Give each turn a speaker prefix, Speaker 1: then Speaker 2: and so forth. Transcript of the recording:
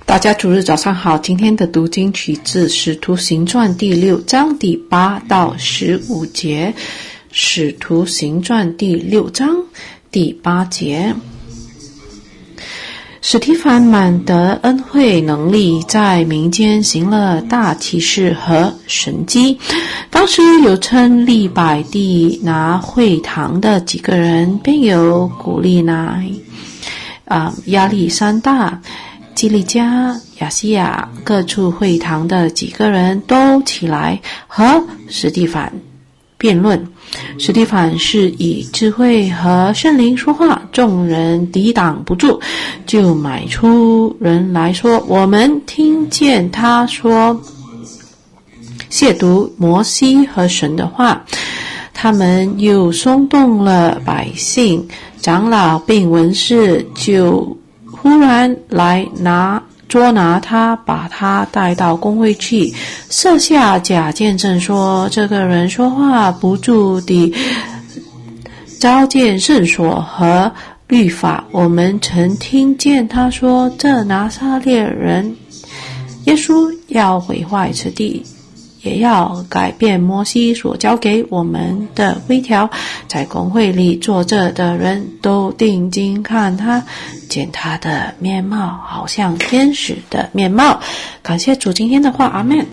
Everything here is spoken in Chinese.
Speaker 1: 大家主日早上好，今天的读经取自使徒行传第6章第8到15节。使徒行传第6章第8节，史提反满得恩惠能力，在民间行了大奇事和神迹。当时有称利百地拿会堂的几个人，便有古利奈、亚历山大、基利加、亚西亚各处会堂的几个人都起来和史提反辩论。史提反是以智慧和圣灵说话，众人抵挡不住，就买出人来说，我们听见他说亵渎摩西和神的话。他们又松动了百姓，长老并文士就忽然来捉拿他，把他带到公会去，设下假见证说，这个人说话不住地糟践圣所和律法。我们曾听见他说，这拿撒勒人耶稣要毁坏此地，也要改变摩西所交给我们的规条。在公会里坐着的人都定睛看他，见他的面貌好像天使的面貌。感谢主今天的话，阿们。